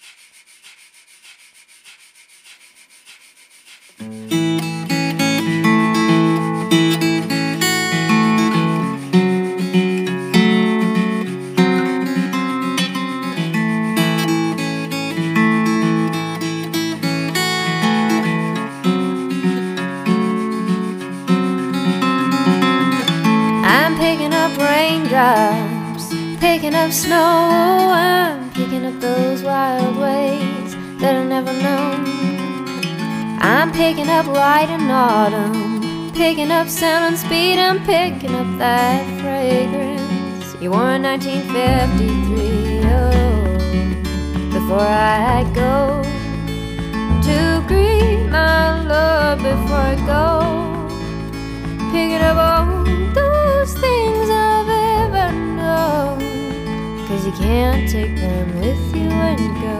Raindrops, picking up snow. I'm picking up those wild ways that I never known. I'm picking up light in autumn, picking up sound and speed. I'm picking up that fragrance you wore in 1953. Oh, before I go to greet my love, before I go picking up all those things I've ever known, 'cause you can't take them with you when you go.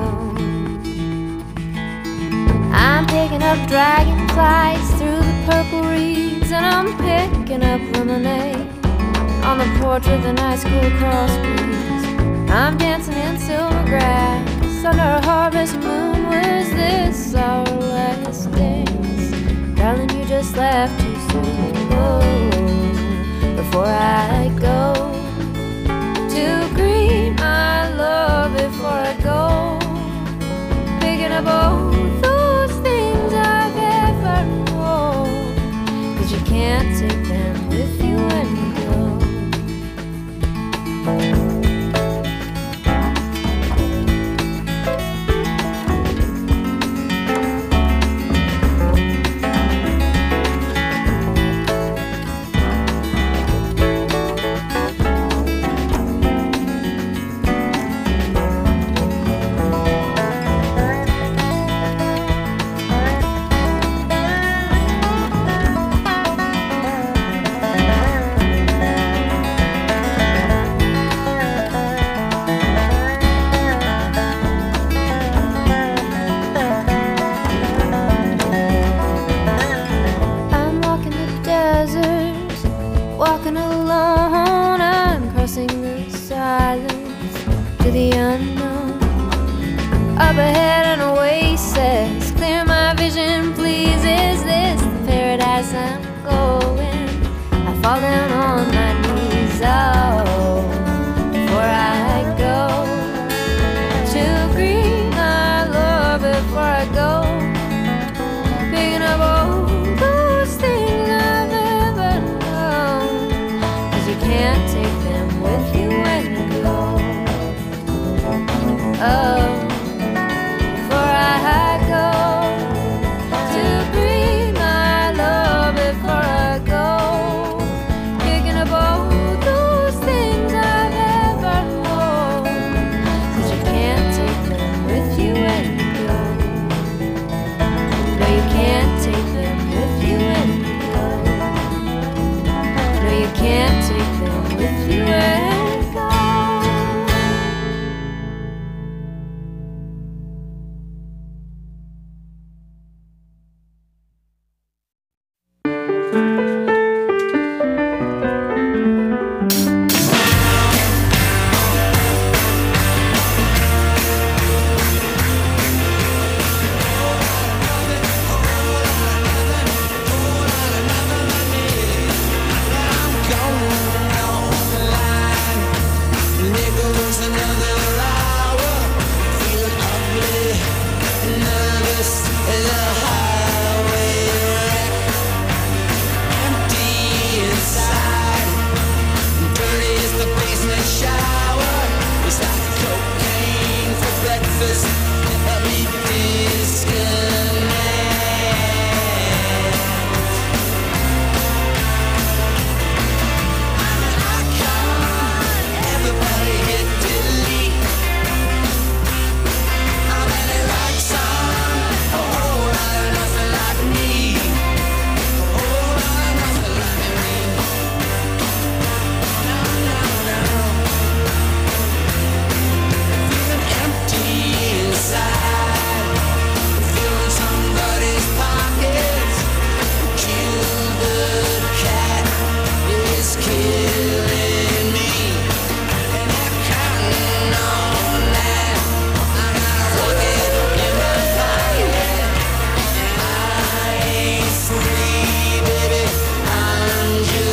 I'm picking up dragonflies through the purple reeds, and I'm picking up lemonade on the porch with a nice cool cross breeze. I'm dancing in silver grass under a harvest moon. Was this our last dance? Darling, you just left too soon. Oh, before I go to greet my love, before I go picking up all those things I've ever known, 'cause you can't take them with you when you go. Walking alone, I'm crossing the silence to the unknown. Up ahead an oasis, clear my vision please. Is this the paradise I'm going? I fall down on my knees. Oh, before I go to greet my love, before I go picking up all those things I've ever known, 'cause you can't take them with you when you go. Oh, before I go to greet my love, before I go picking up all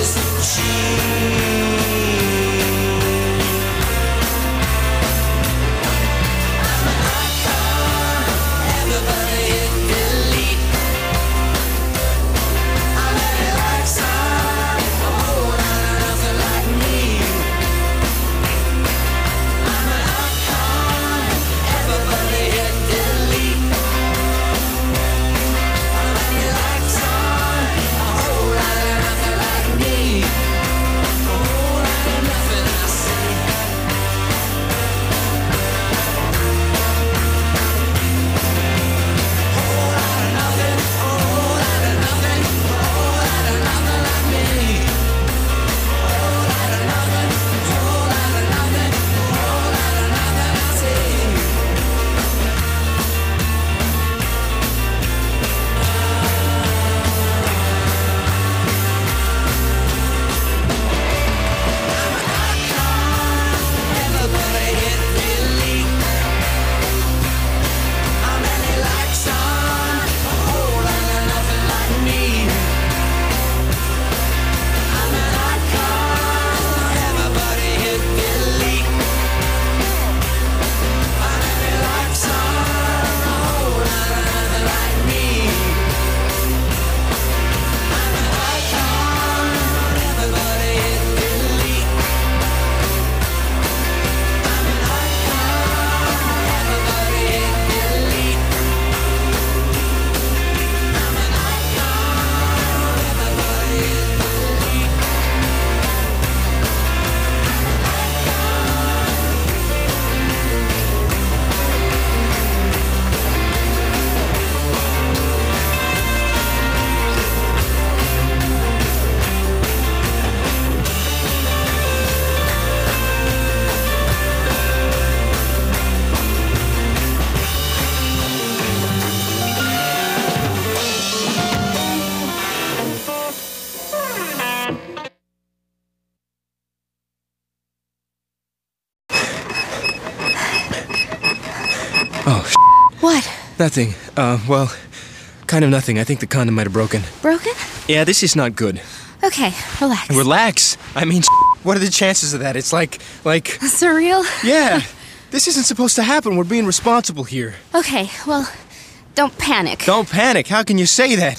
Oh, What? Nothing. Well, kind of nothing. I think the condom might have broken. Broken? Yeah, this is not good. Okay, relax. Relax. I mean, what are the chances of that? It's like... Surreal? Yeah. This isn't supposed to happen. We're being responsible here. Okay, well, don't panic. Don't panic. How can you say that?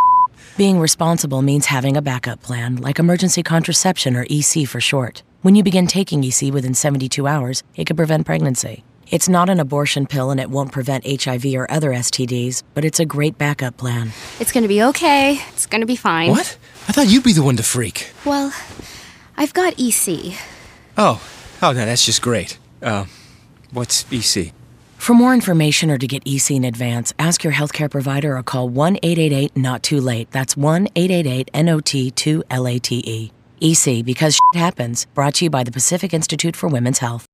Being responsible means having a backup plan, like emergency contraception or EC for short. When you begin taking EC within 72 hours, it can prevent pregnancy. It's not an abortion pill and it won't prevent HIV or other STDs, but it's a great backup plan. It's gonna be okay. It's gonna be fine. What? I thought you'd be the one to freak. Well, I've got EC. Oh, no, that's just great. What's EC? For more information or to get EC in advance, ask your healthcare provider or call 1-888-NOT-TOO-LATE. That's 1-888-NOT-2-LATE. EC, because shit happens. Brought to you by the Pacific Institute for Women's Health.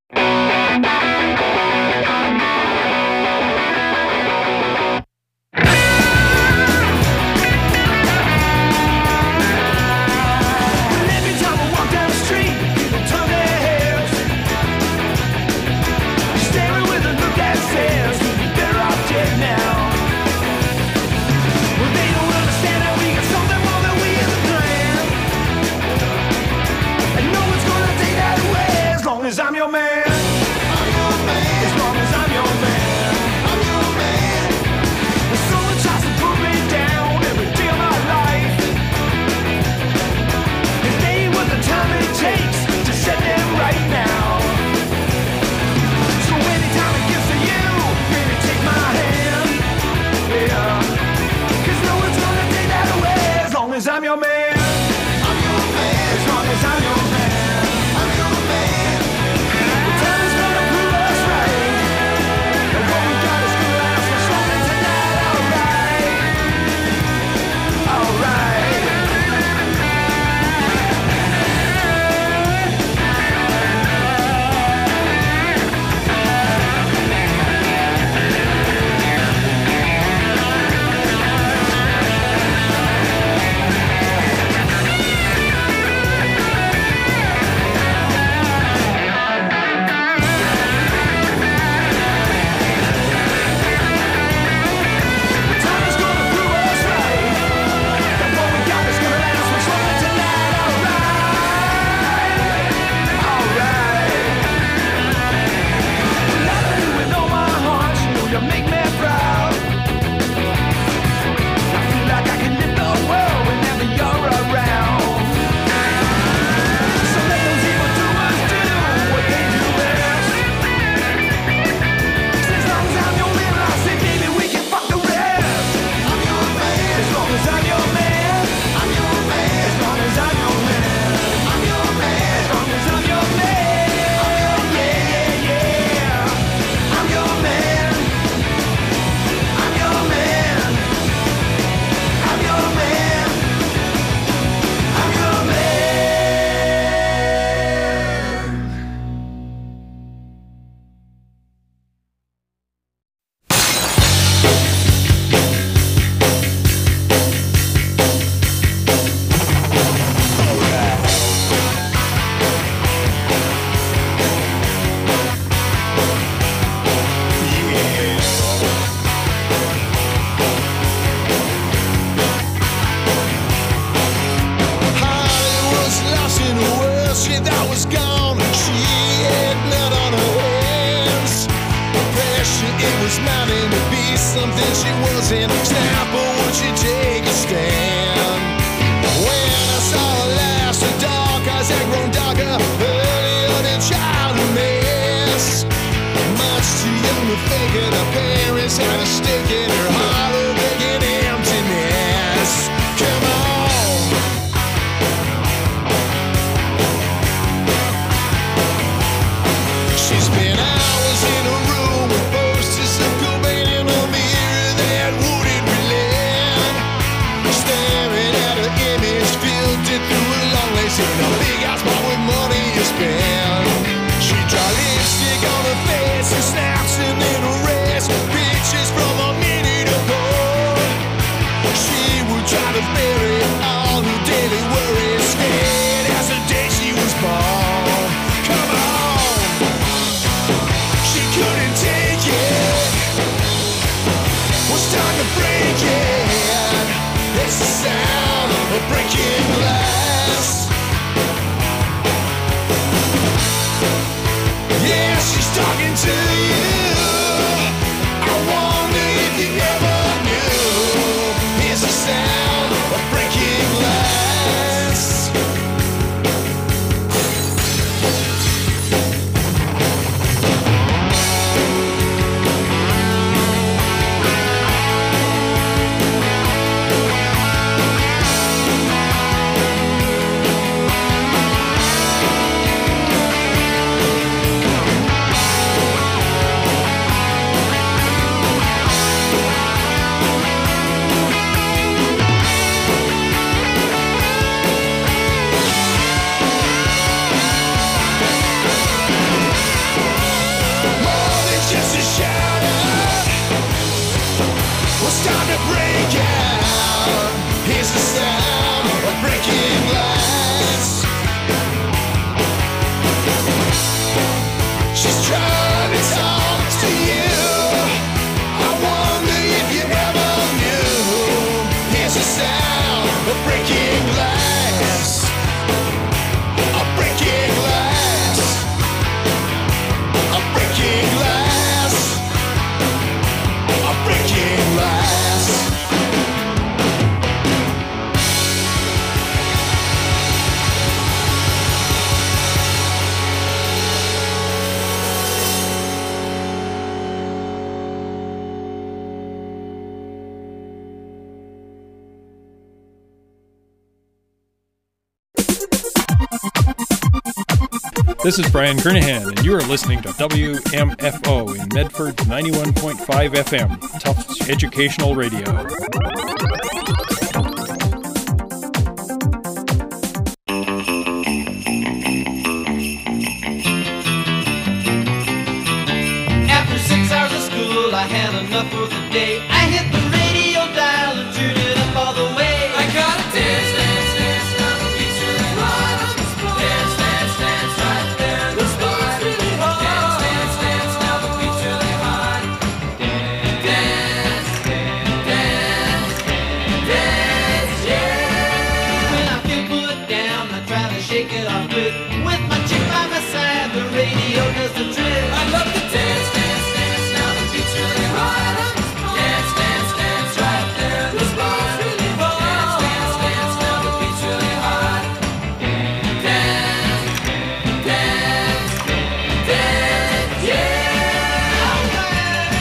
I'm your man. dancing. Snap, but would she take a stand? When I saw her last, her dark eyes had grown darker, earlier than childhood mess. Much too young to think of the parents had a stake in her heart, a begging emptiness. Come on. She spent hours in a room with posters of Cobain in a mirror that wouldn't relent. Staring at her image, filtered through a long lace in a big house bought with money to spend. She'd draw lipstick on her face and snaps and then erase pictures from a minute ago. She would try to bury all her daily worries, scared as the day she was born. Come on. She couldn't take it, was starting to break it. It's the sound of breaking glass. Yeah, she's talking to you. I wonder if you ever knew. Here's the sound of breaking glass. More than just a shadow, it's time to break out. Here's the sound of breaking glass. She's trying to talk to you. I wonder if you ever knew. Here's the sound of breaking glass. A breaking glass. A breaking glass. A breaking glass. This is Brian Kernahan, and you are listening to WMFO in Medford 91.5 FM, Tufts Educational Radio. After 6 hours of school, I had enough for the day. I hit the radio dial and turned it up all the way. I gotta dance, dance, dance, now the beat's really hot. Dance, dance, dance, right there in the spot. Dance, dance, dance, now the beat's really hot. Dance, dance, dance, dance, yeah. When I feel put down, I try to shake it off good. With my chick by my side, the radio does the trick. I love to dance, dance, dance, now the beat's really hot. Dance, dance, dance, right there in the spot. Dance, dance, dance, now the beat's really hot. Dance, dance, dance, yeah. Alright.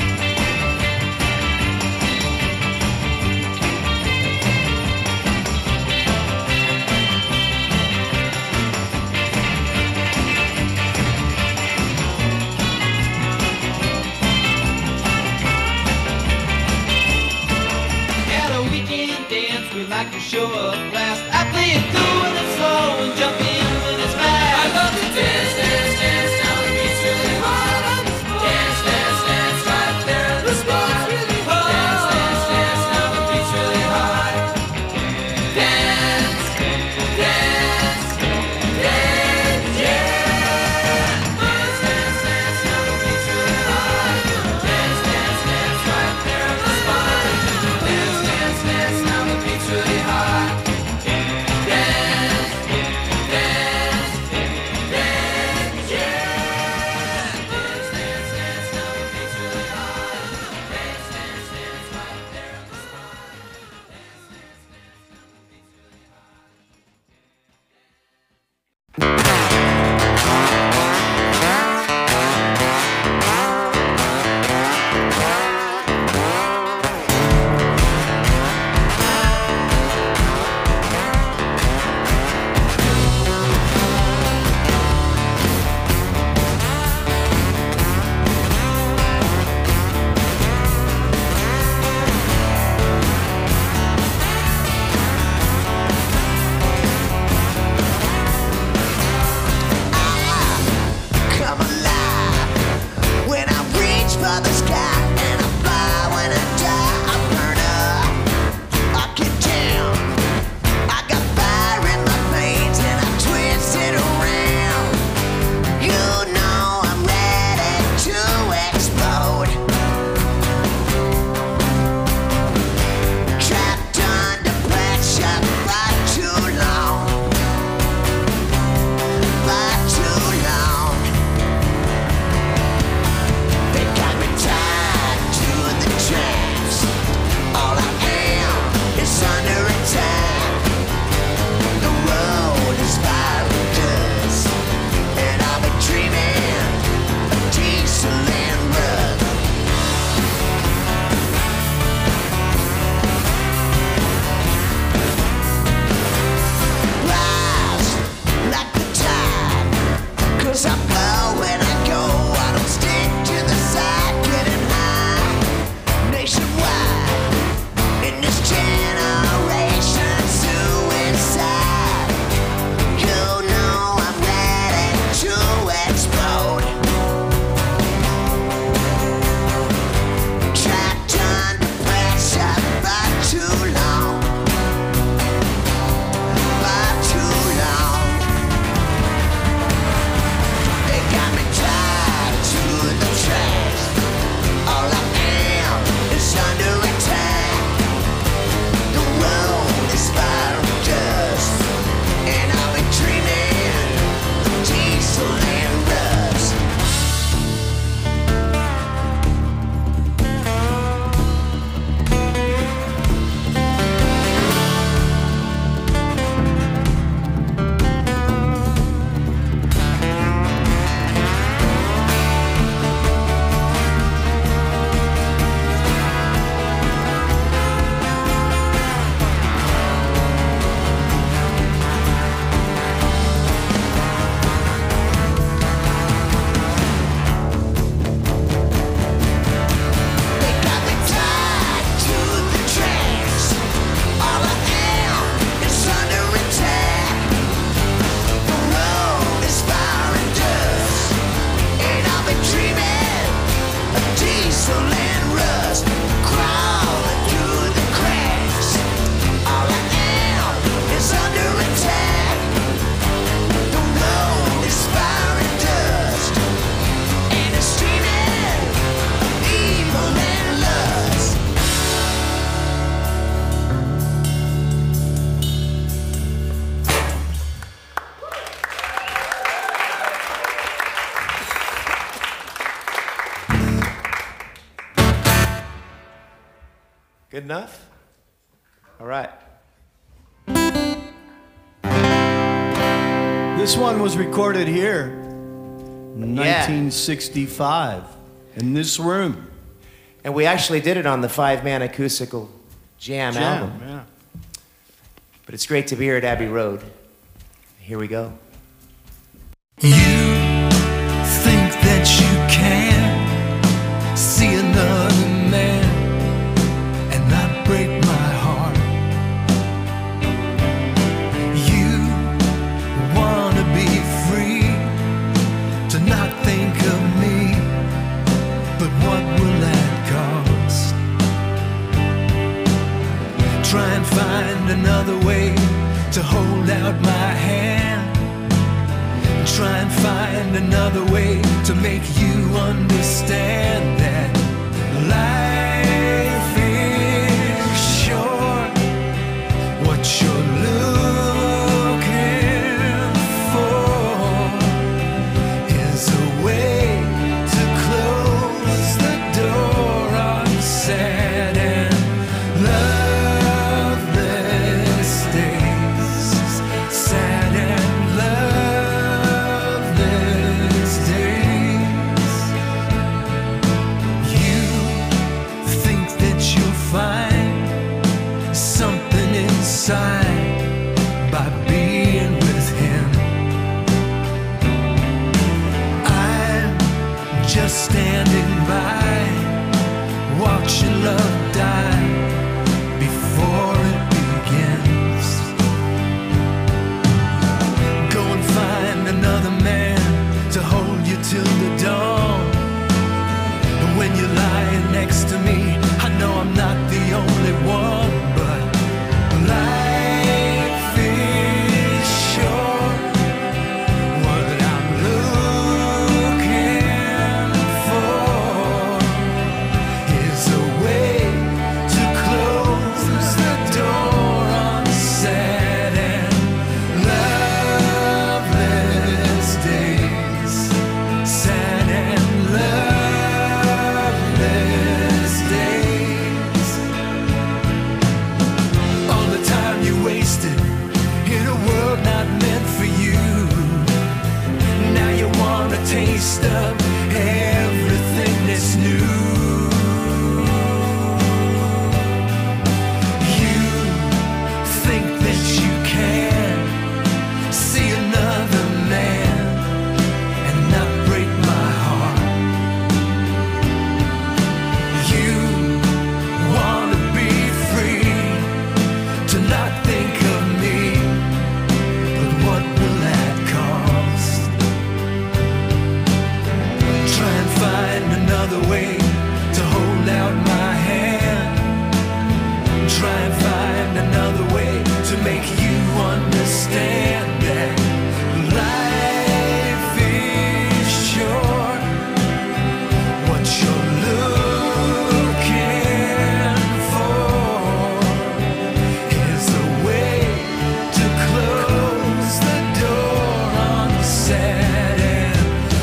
At a weekend dance, we like to show up last. I play it cool when it's slow and jump in when it's fast. I love to dance, dance, dance, now the beat's really hot. Dance, dance, dance, right there in the spot. Dance, dance, dance, now the beat's really hot. Dance, dance, dance, yeah. Dance, dance, dance, now the beat's really hot. Dance, dance, dance, right there in the spot. Dance, dance, dance, now the beat's really hot. Dance, dance, Good enough? All right. This one was recorded here in 1965 in this room. And we actually did it on the 5-man acoustical jam album. Yeah. But it's great to be here at Abbey Road. Here we go. You think that you can see another man and not break my heart. You wanna be free to not think of me, but what will that cost? Try and find another way to hold out my hand. Try and find another way to make you understand that life is short. What you're looking for is a way to close the door on sad and loveless days. Sad and loveless days. You think that you'll find something inside by being with him. I'm just standing by, watching love die before it begins. Go and find another man to hold you till the dawn. And when you're lying next to me, I know I'm not the only one, but life is short. What I'm looking for is a way to close the door on sad and loveless days. Sad and loveless days. All the time you wasted in a world not meant for you. Now you want a taste of everything that's new. You think that you can see another man and not break my heart. You wanna be free to not think of me, but what will that cost? Try and find another way to hold out my hand. Try and find another way to make you understand that life is short. What you're looking for is a way to close the door on sad and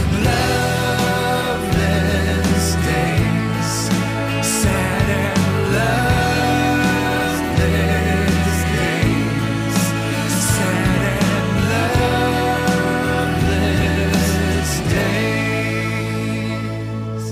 loveless days. Sad and loveless days. Sad and loveless days.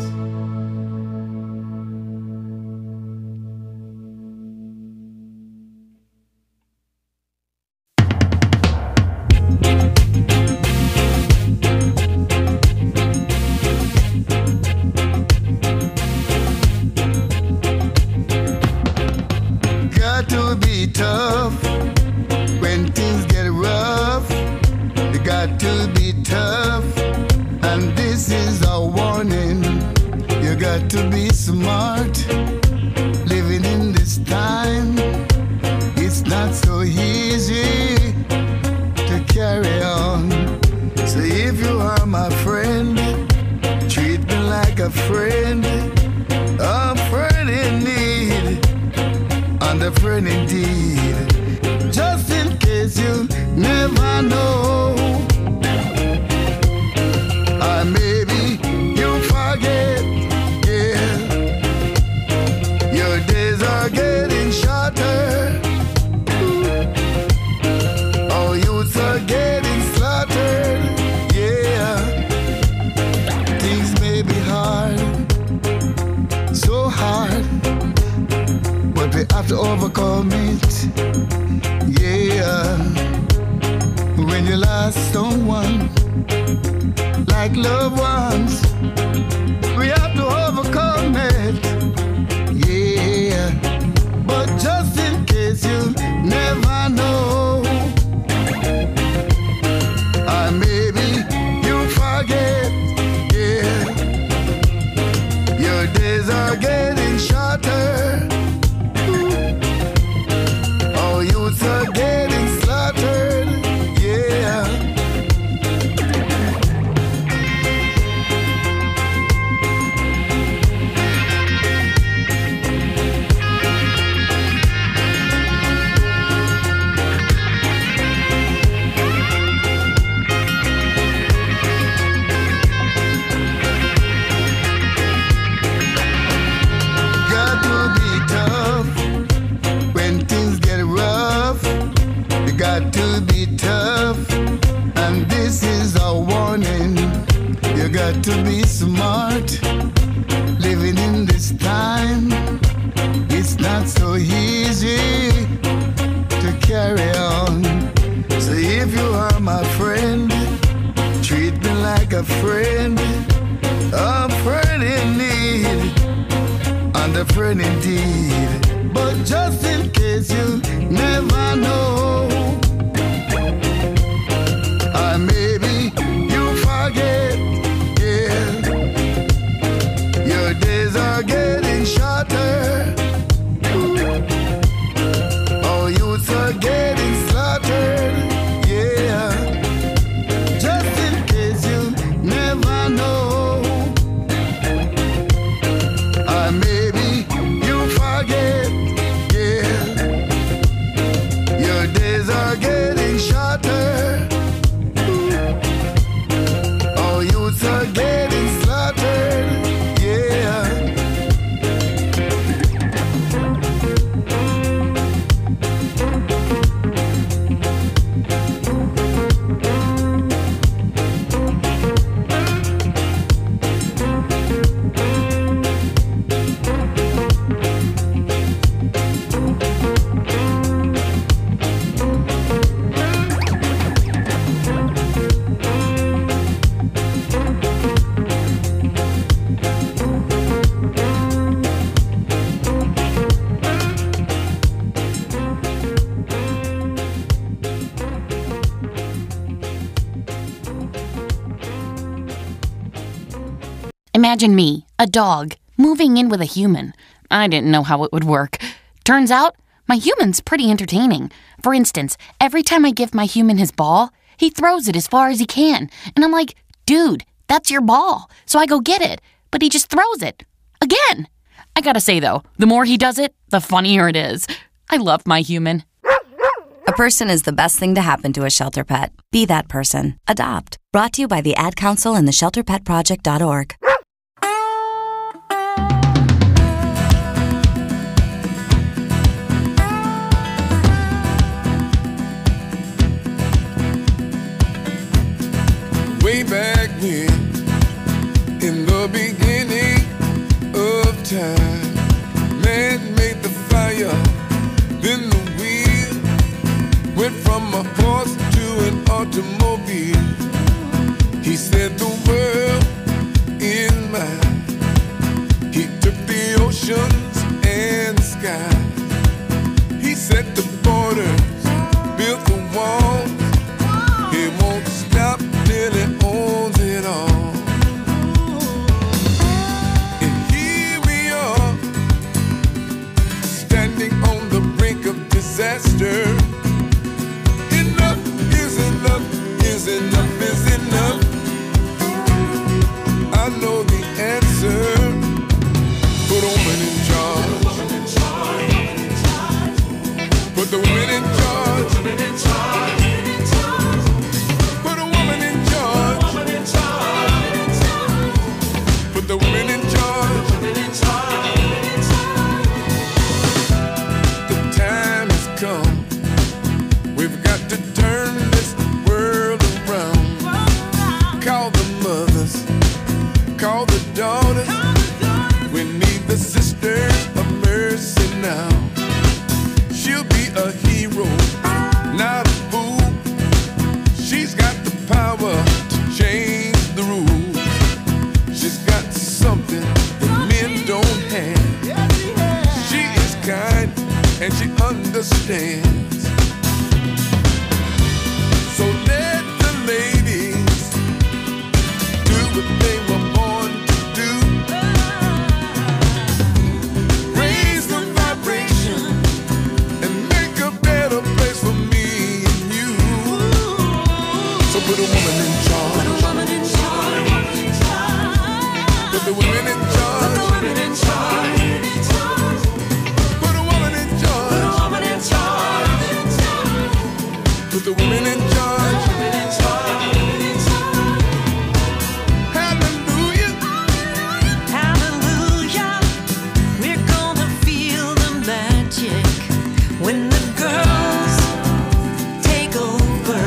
Got to be tough when things get rough. You got to be tough, and this is a warning. You got to be smart. Living in this time, it's not so easy to carry on. So if you are my friend, treat me like a friend in need, and a friend indeed. Just in case you never know, or maybe you forget, yeah. Your days are gay. you lost someone, like loved ones, we have to overcome it. Yeah, but just in case you never know, maybe you forget. Yeah, your days are getting shorter. Oh, youths are getting slaughtered. Yeah. Got to be tough, and this is a warning. You got to be smart. Living in this time, it's not so easy to carry on. So if you are my friend, treat me like a friend in need, and a friend indeed. But just in case you never know, maybe you forget. Yeah, your days are getting shorter. Oh, youths are getting slaughtered. Yeah, just in case you never know, maybe you forget. Yeah, your days are getting shorter. Oh, youths are getting slaughtered. Yeah. Imagine me, a dog, moving in with a human. I didn't know how it would work. Turns out, my human's pretty entertaining. For instance, every time I give my human his ball, he throws it as far as he can. And I'm like, dude, that's your ball. So I go get it. But he just throws it. Again. I gotta say, though, the more he does it, the funnier it is. I love my human. A person is the best thing to happen to a shelter pet. Be that person. Adopt. Brought to you by the Ad Council and the ShelterPetProject.org. Way back when, in the beginning of time, man made the fire, then the wheel went from a horse to an automobile. He said the world in mind. He took the oceans and the skies. He set the borders, built the walls. He won't stop till he owns it all. And here we are, standing on the brink of disaster. Enough is enough, is enough, is enough. I know the answer. Put a woman in charge. Put the women in charge. Put a woman in charge. Put the women in charge. The time has come. We've got to turn this world around. Call the mothers. Call the daughters. We need the sisters of mercy now. She'll be a hero, not a fool. She's understands. So let the ladies do what they were born to do. Raise the vibration and make a better place for me and you. So put a woman in charge. Put a woman in charge. Put the women in charge. Put the women in charge. Put a woman in charge. Put a woman in charge. Put the women in charge. Hallelujah. Hallelujah. We're gonna feel the magic when the girls take over.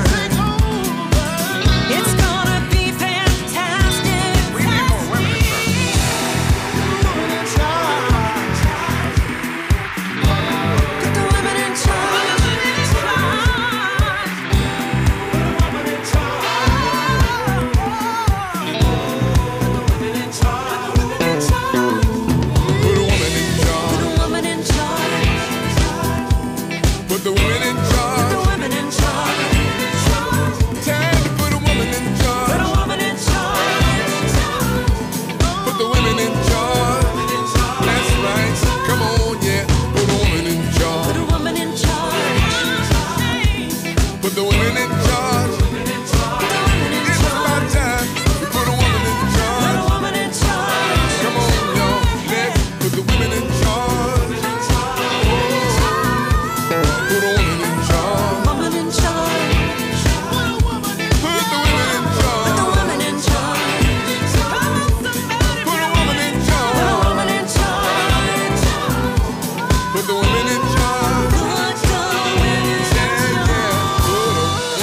It's gonna be fantastic. We need more women in charge. Put the women in charge. Put a woman in charge. Put a woman in charge. Put the women in charge. Put the women in charge. Time to put a woman in charge. Put a woman in charge. Put the women in charge. That's right. Come on, yeah. Put a woman in charge. Put a woman in charge. Put the women in charge. It's about time to put a woman in charge. Put a woman in charge. Come on, y'all. Let's put the women in charge. Put a woman in charge. Woman in charge. Put the women in charge. Put the woman in charge. Put a woman in charge. Put a woman in charge. Put the women in charge. Put the women in charge. Yeah, yeah. Put a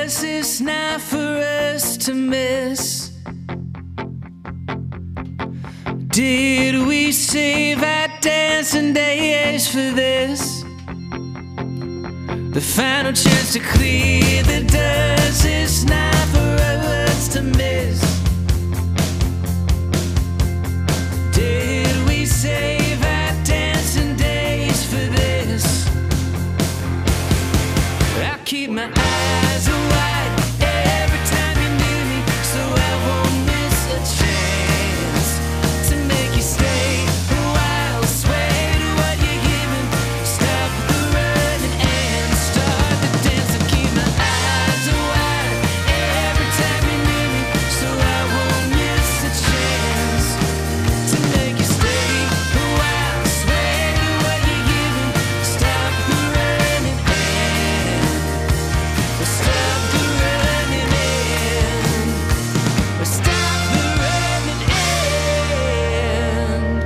does this not for us to miss? Did we save our dancing days for this? The final chance to clear the dust is not for us to miss. Did we save our dancing days for this? I keep my eyes wide every time you're near me, so I won't miss a chance to make you stay a while. Sway to what you're giving, stop the running and start the dance. I keep my eyes wide every time you're near me, so I won't miss a chance to make you stay a while. Sway to what you're giving, stop the running and stop the running end. Stop the running end.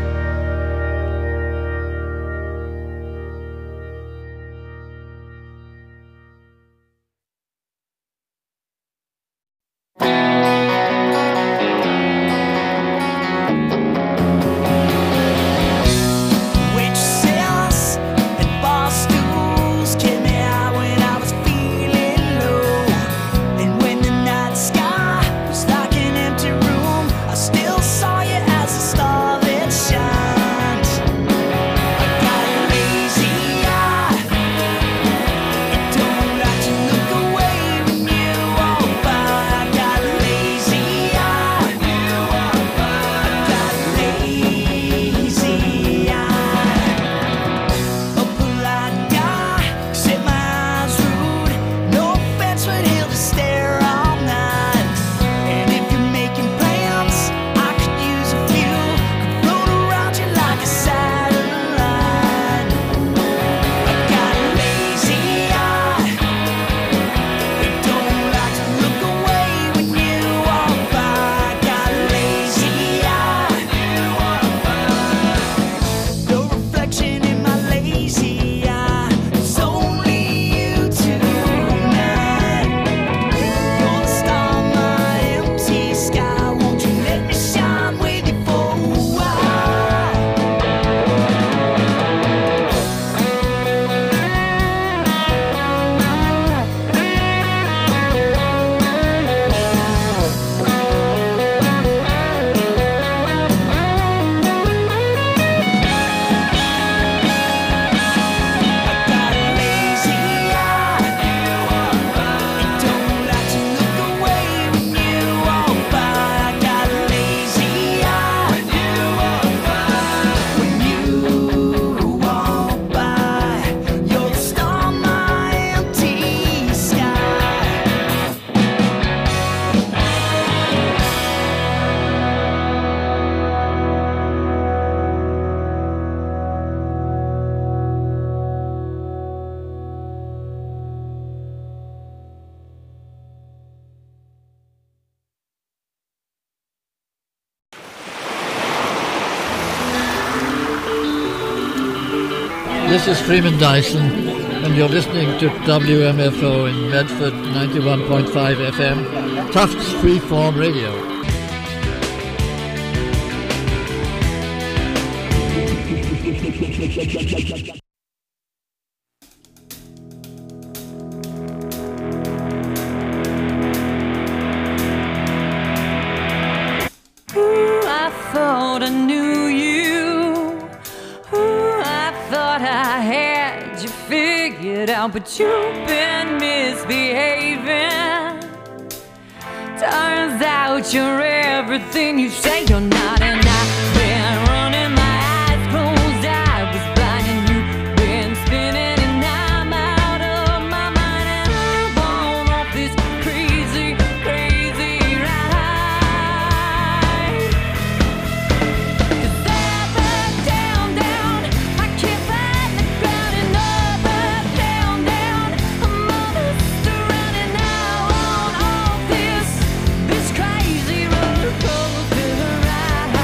Waitresses and bar stools kept me out when I was feeling low. And when the night sky was like an empty room, I still saw you as a star that shines. I got a lazy eye, it don't like to look away when you walk by. I got a lazy eye, I got a lazy eye. A polite guy, said my eyes rude. No offense, but he'll just stare all night. And if you're making plans, I could use a few. Could float around you like a satellite. I got a lazy eye, it don't like to look away when you walk by. I got a lazy eye, no reflection in my lazy eye. It's only you tonight. You're the star in my empty sky. Won't you let me shine with you for a while? Got a lazy eye, it don't like to look away when you walk by. I got a lazy eye, when you walk by. You're the star in my empty sky. This is Freeman Dyson, and you're listening to WMFO in Medford 91.5 FM, Tufts Freeform Radio. Ooh, I thought I knew you. Ooh, I thought I had you figured out, but you've been misbehaving. Turns out you're everything you say you're not, and I've been running my eyes closed. I was blind and you've been spinning, and I'm out of my mind, and I'm on off this crazy, crazy ride. 'Cause up and down, down, I can't find the ground, and up and down, down, I'm on this running now on off this crazy roller coaster ride.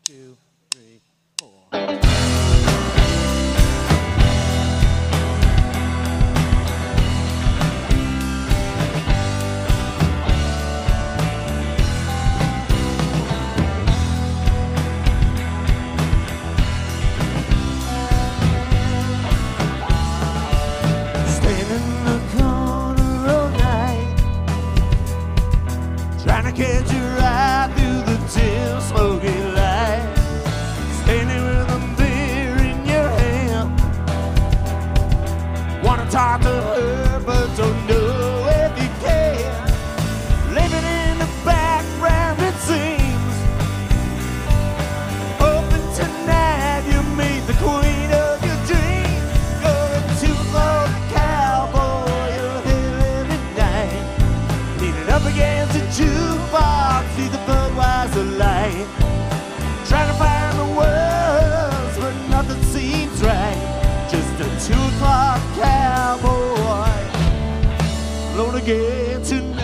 2, 3, 4. Catch your eye through the dim, smoky light. Standing with a beer in your hand. Wanna talk to her, but don't know if you can. Living in the background, it seems. Hoping tonight you meet the queen of your dreams. Going to the cowboy, you're hearing at night. Leaning up against a jukebox, see the Budweiser light. Trying to find the words, but nothing seems right. Just a 2 o'clock cowboy, alone again tonight.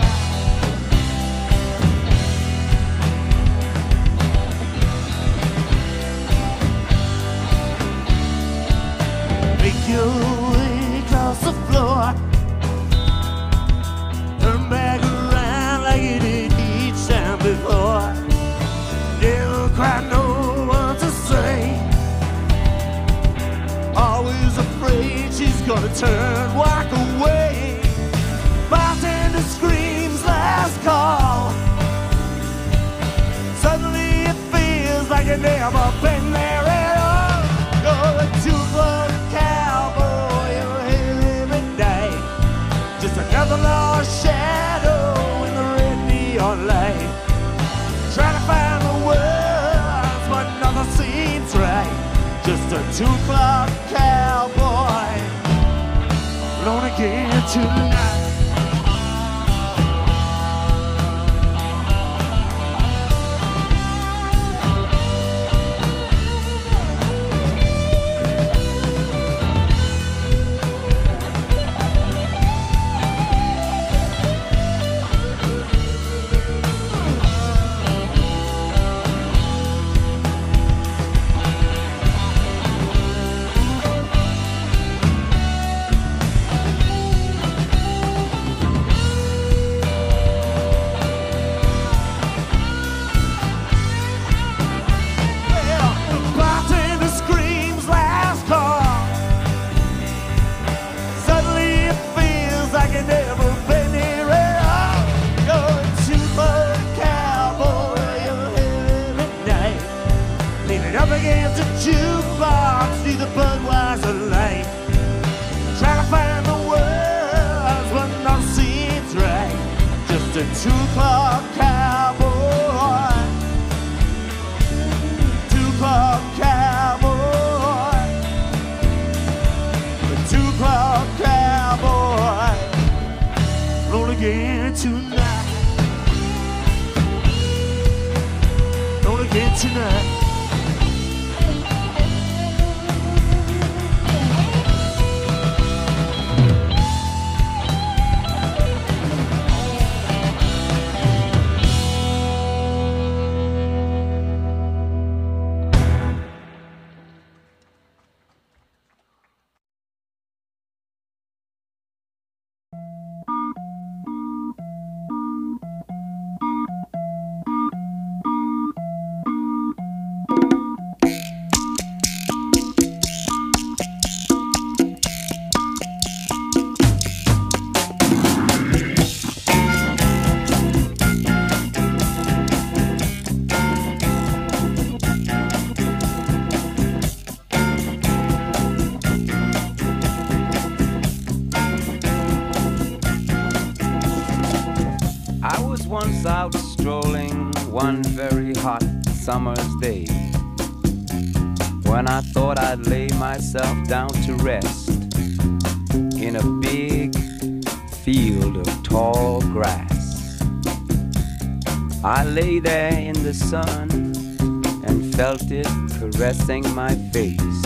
Make your way across the floor. Turn back around like you did each time before. Never quite know what to say. Always afraid she's gonna turn, walk away. Bartender screams last call. Suddenly it feels like you've never been there at all. You're a 2 o'clock cowboy, you're here every night. Just another lost shadow in the red neon light. Trying to find the words, but nothing seems right. Just a 2 o'clock cowboy, alone again tonight. Up against the jukebox, see the Budweiser light. Trying to find the words, but nothing seems right. Just a 2 o'clock cowboy, 2 o'clock cowboy, a 2 o'clock cowboy, roll again tonight, roll again tonight. Once out strolling one very hot summer's day, when I thought I'd lay myself down to rest in a big field of tall grass. I lay there in the sun and felt it caressing my face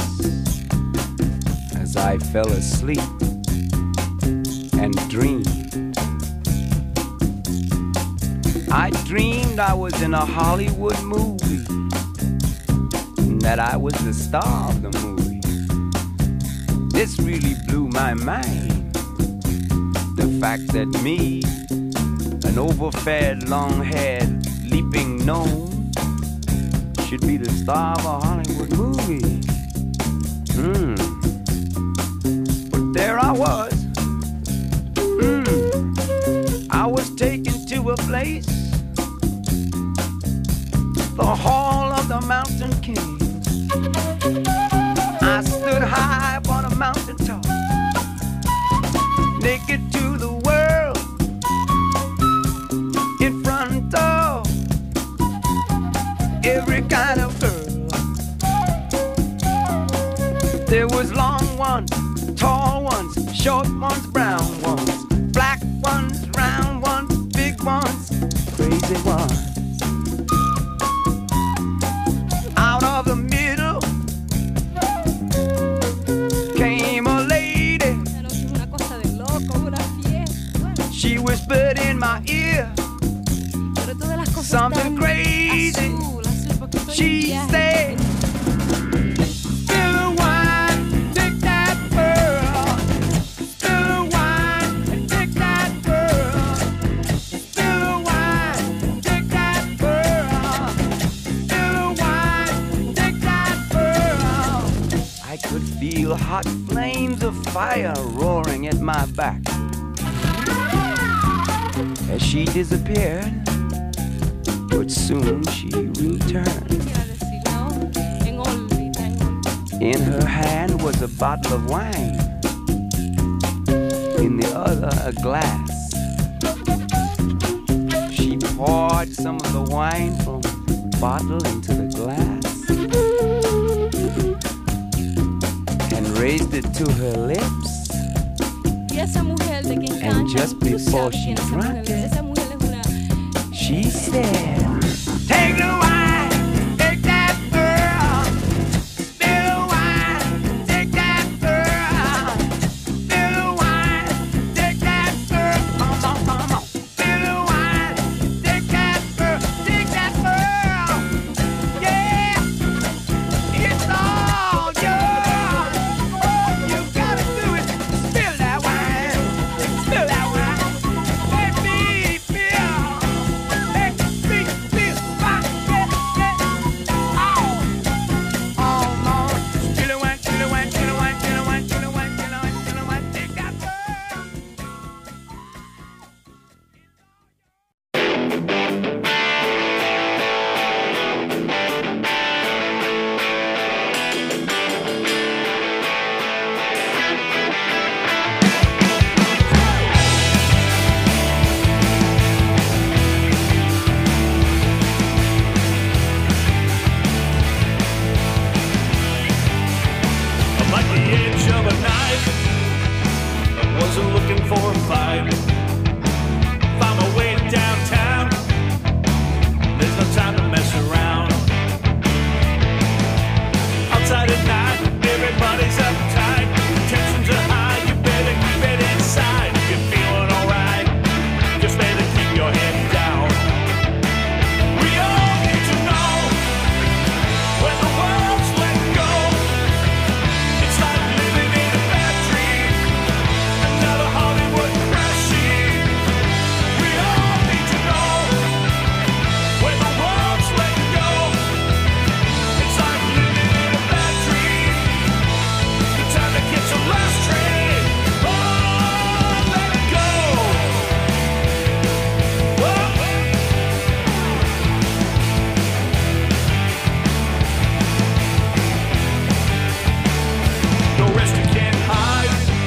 as I fell asleep and dreamed. I dreamed I was in a Hollywood movie that I was the star of the movie. This really blew my mind. The fact that me, an overfed, long-haired, leaping gnome, should be the star of a Hollywood movie. But there I was. I was taken to a place, the Hall of the Mountain King. I stood high upon a mountain top, naked to the world, in front of every kind of girl. There was long ones, tall ones, short ones, brown ones, black ones, round ones, big ones, crazy ones. Out of the middle came a lady. She whispered in my ear something crazy. She said, "Spill the wine, take that pearl. Spill the wine and take that pearl. Spill the wine, take that pearl. Spill the wine, take that pearl." I could feel hot flames of fire roaring at my back. As she disappeared, but soon she returned. In her hand was a bottle of wine, in the other a glass. She poured some of the wine from the bottle into the glass and raised it to her lips. And just before she drank it, she said, "Take the wine, take that pearl. Spill the wine, take that pearl. Spill the wine, take that pearl. Come on, come on. Spill the wine, take that pearl, take that pearl. Yeah, it's all yours. You gotta do it. Spill that wine, spill that wine. Let me feel. Let me feel.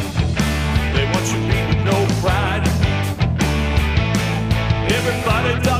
Everybody